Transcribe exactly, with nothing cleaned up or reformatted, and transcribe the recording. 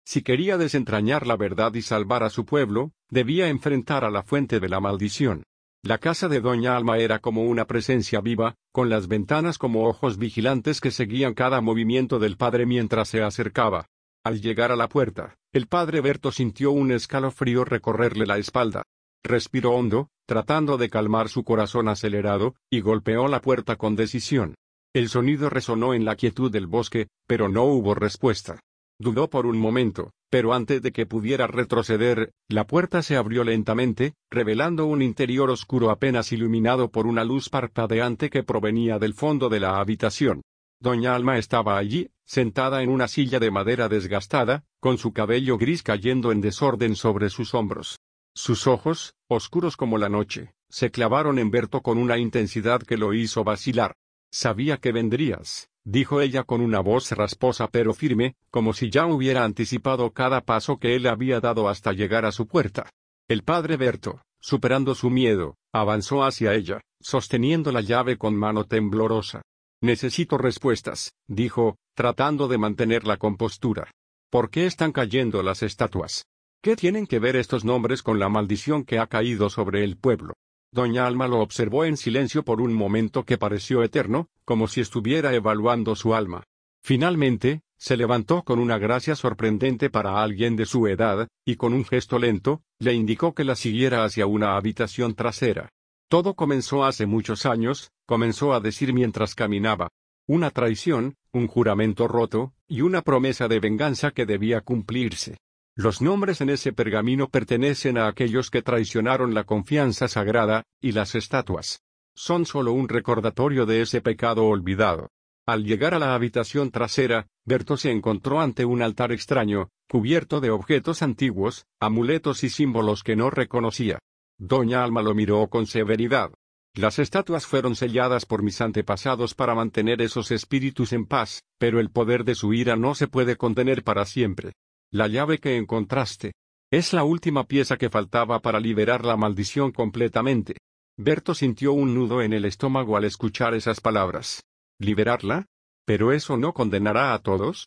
Si quería desentrañar la verdad y salvar a su pueblo, debía enfrentar a la fuente de la maldición. La casa de doña Alma era como una presencia viva, con las ventanas como ojos vigilantes que seguían cada movimiento del padre mientras se acercaba. Al llegar a la puerta, el padre Berto sintió un escalofrío recorrerle la espalda. Respiró hondo, tratando de calmar su corazón acelerado, y golpeó la puerta con decisión. El sonido resonó en la quietud del bosque, pero no hubo respuesta. Dudó por un momento, pero antes de que pudiera retroceder, la puerta se abrió lentamente, revelando un interior oscuro apenas iluminado por una luz parpadeante que provenía del fondo de la habitación. Doña Alma estaba allí, sentada en una silla de madera desgastada, con su cabello gris cayendo en desorden sobre sus hombros. Sus ojos, oscuros como la noche, se clavaron en Berto con una intensidad que lo hizo vacilar. «Sabía que vendrías», dijo ella con una voz rasposa pero firme, como si ya hubiera anticipado cada paso que él había dado hasta llegar a su puerta. El padre Berto, superando su miedo, avanzó hacia ella, sosteniendo la llave con mano temblorosa. «Necesito respuestas», dijo, tratando de mantener la compostura. «¿Por qué están cayendo las estatuas? ¿Qué tienen que ver estos nombres con la maldición que ha caído sobre el pueblo?» Doña Alma lo observó en silencio por un momento que pareció eterno, como si estuviera evaluando su alma. Finalmente, se levantó con una gracia sorprendente para alguien de su edad, y con un gesto lento, le indicó que la siguiera hacia una habitación trasera. «Todo comenzó hace muchos años», comenzó a decir mientras caminaba. «Una traición, un juramento roto, y una promesa de venganza que debía cumplirse. Los nombres en ese pergamino pertenecen a aquellos que traicionaron la confianza sagrada, y las estatuas son solo un recordatorio de ese pecado olvidado». Al llegar a la habitación trasera, Berto se encontró ante un altar extraño, cubierto de objetos antiguos, amuletos y símbolos que no reconocía. Doña Alma lo miró con severidad. «Las estatuas fueron selladas por mis antepasados para mantener esos espíritus en paz, pero el poder de su ira no se puede contener para siempre. La llave que encontraste es la última pieza que faltaba para liberar la maldición completamente». Berto sintió un nudo en el estómago al escuchar esas palabras. ¿Liberarla? ¿Pero eso no condenará a todos?